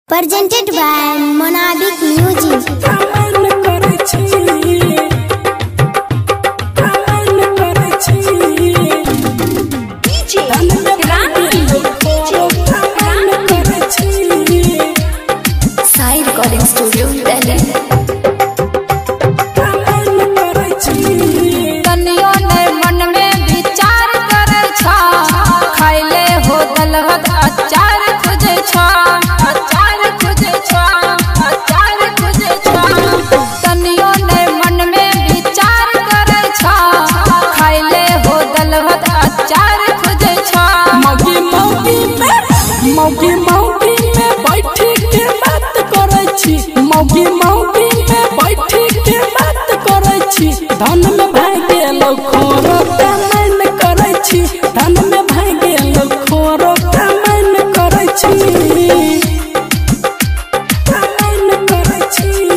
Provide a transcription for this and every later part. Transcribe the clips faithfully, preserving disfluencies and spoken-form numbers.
Presented by Monabik Music. Sai Recording Studio, Delhi. मौगी मौगी में बैठी के बात करे छी मौगी मौगी में बैठी के बात करे छी धन में भाग गेलो खोरो कमाइन करे छी धन में भाग गेलो खोरो कमाइन करे छी कमाइन करे छी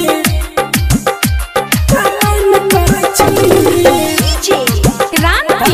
कमाइन करे छी डीजे क्रांति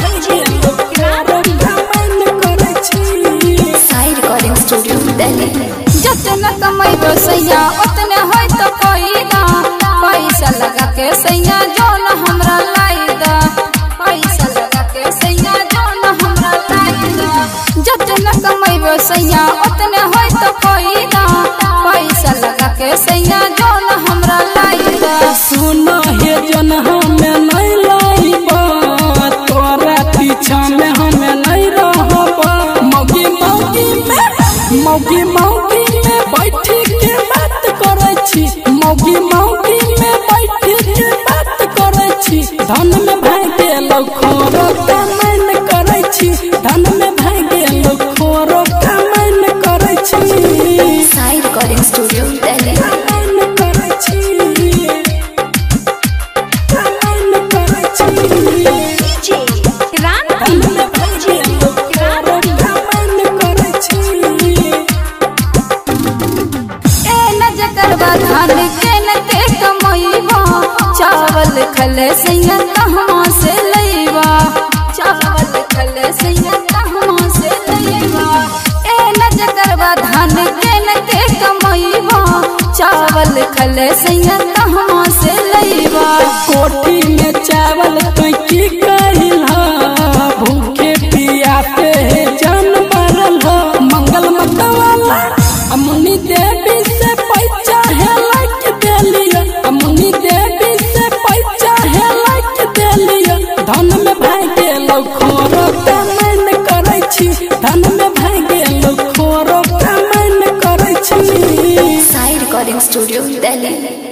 जितना कमाइबो सैया उतने होय तो फायदा पैसा लगा के सैया जोन हमरा लायदा पैसा लगा के सैया जोन हमरा लायदा जितना कमाइबो सैया उतने होय तो फायदा पैसा लगा के सैया जोन हमरा लायदा सुनो हे जन हमें नहीं लाइबा तोरा पीछा में हमें नहीं रहबा मौगी मौगी में मौगी मौगी में बैठी के बात करे छी मौगी मौगी में बैठी के बात करे छी धन में भाग गेलो खोरो कमाइन करे छी धन में भाग गेलो खोरो कमाइन करे छी Sai Recording Studio, Delhi. कमाइन करे छी कमाइन करे छी डीजे क्रांति धान के न के कमैबा चावल खले सैया कहवा से लैबा चावल खले सैया कहवा से लैबा ए न जकरबा धान के न के कमैबा चावल खले सैया कहवा से लैबा कोठी में चावल कोई की कहिला भूखे पियाते जान मरल हो मंगल मतवाला अमुनी देवी से पैसा है लाइक देलिया अमुनी देवी से पैसा है लाइक देलिया धन में भाग गेलो खोरो कमाइन करे छी धन में भाग गेलो खोरो कमाइन करे छी Sai Recording Studio, Delhi.